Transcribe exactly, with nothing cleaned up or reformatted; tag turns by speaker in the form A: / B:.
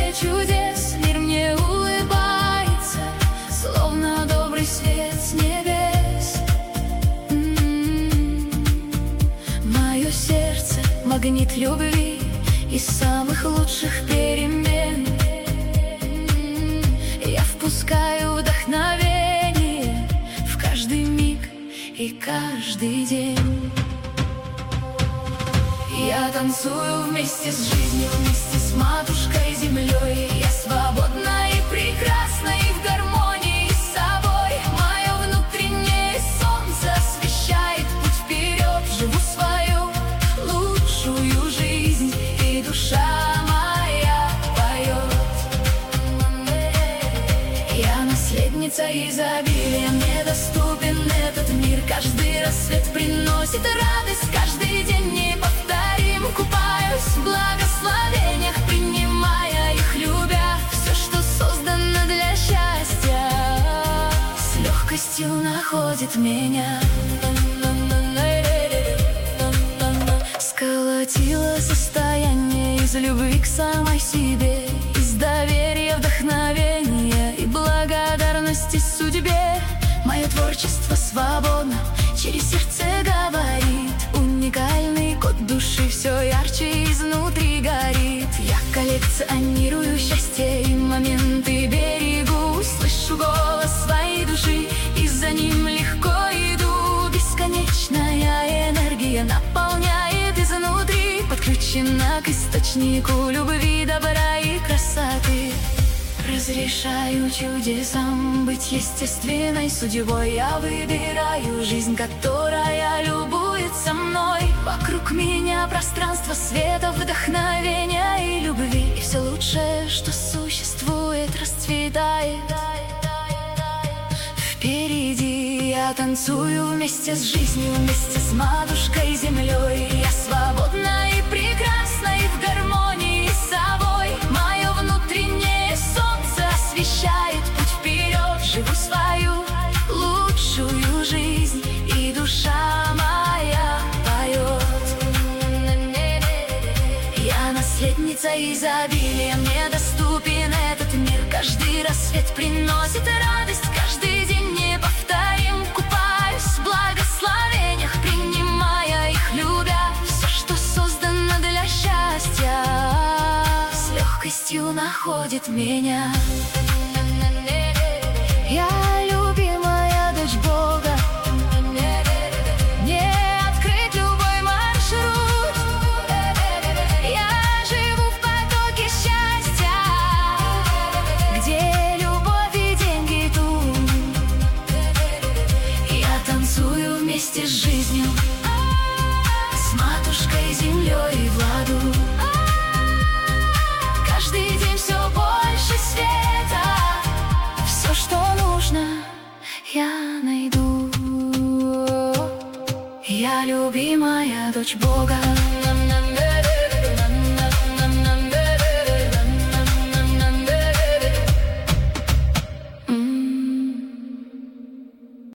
A: стране чудес мир мне улыбается, словно добрый свет с небес. М-м-м. Мое сердце — магнит любви из самых лучших перемен. М-м-м. Я впускаю вдохновение в каждый миг и каждый день. Я танцую вместе с жизнью, вместе с матушкой землей. Я свободна и прекрасна, и в гармонии с собой. Мое внутреннее солнце освещает путь вперед. Живу свою лучшую жизнь, и душа моя поет. Я наследница изобилия, мне доступен этот мир. Каждый рассвет приносит радость, каждый день неповторим. Купаюсь в благословениях, принимая их, любя. Все, что создано для счастья, с легкостью находит меня. Сколотила состояние из любви к самой себе, из доверия, вдохновения и благодарности судьбе. Мое творчество свободно, через сердце говорит. Уникальный код души все ярче изнутри горит. Я коллекционирую счастье и моменты берегу. Слышу голос своей души и за ним легко иду. Бесконечная энергия наполняет изнутри. Подключена к источнику любви, добра и красоты. Разрешаю чудесам быть естественной судьбой. Я выбираю жизнь, которая любуется мной. Вокруг меня пространство света, вдохновения и любви. И все лучшее, что существует, расцветает. Впереди я танцую вместе с жизнью, вместе с матушкой землей. Я свободна и прекрасна, и в гармонии с собой. Мое внутреннее солнце освещает путь вперед. Живу свою лучшую жизнь, и душа моя поет. Я наследница изобилия, мне доступен этот мир. Каждый рассвет приносит радость, каждый день неповторим. Купаюсь в благословениях, принимая их, любя. Все, что создано для счастья, с легкостью находит меня. Я любимая дочь Бога, мне открыт любой маршрут. Я живу в потоке счастья, где любовь и деньги тут. Я танцую вместе с жизнью, с матушкой землей в ладу. Каждый день все больше света, все, что нужно, я найду. Я любимая дочь Бога.